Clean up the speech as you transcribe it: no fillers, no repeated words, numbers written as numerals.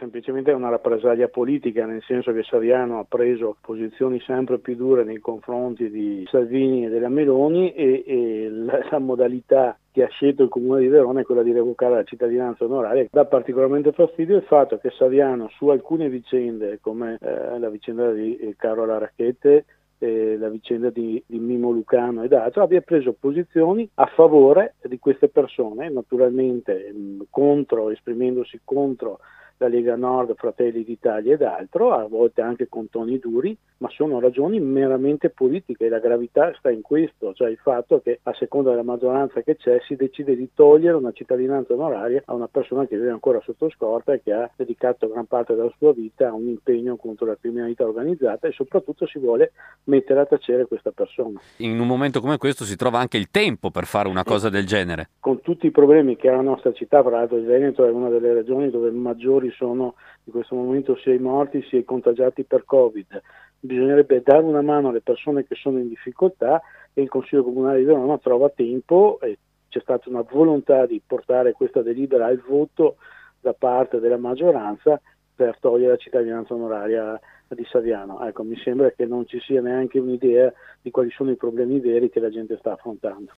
semplicemente una rappresaglia politica, nel senso che Saviano ha preso posizioni sempre più dure nei confronti di Salvini e della Meloni e la modalità che ha scelto il Comune di Verona è quella di revocare la cittadinanza onoraria. Dà particolarmente fastidio il fatto che Saviano su alcune vicende, come la vicenda di Carola Rackete, la vicenda di Mimo Lucano ed altro, abbia preso posizioni a favore di queste persone, naturalmente esprimendosi contro la Lega Nord, Fratelli d'Italia ed altro, a volte anche con toni duri, ma sono ragioni meramente politiche e la gravità sta in questo, cioè il fatto che a seconda della maggioranza che c'è si decide di togliere una cittadinanza onoraria a una persona che vive ancora sotto scorta e che ha dedicato gran parte della sua vita a un impegno contro la criminalità organizzata e soprattutto si vuole mettere a tacere questa persona. In un momento come questo si trova anche il tempo per fare una cosa del genere. Con tutti i problemi che ha la nostra città, tra l'altro il Veneto è una delle regioni dove maggiori sono in questo momento sia i morti sia i contagiati per Covid, bisognerebbe dare una mano alle persone che sono in difficoltà e il Consiglio Comunale di Verona trova tempo e c'è stata una volontà di portare questa delibera al voto da parte della maggioranza per togliere la cittadinanza onoraria di Saviano. Ecco, mi sembra che non ci sia neanche un'idea di quali sono i problemi veri che la gente sta affrontando.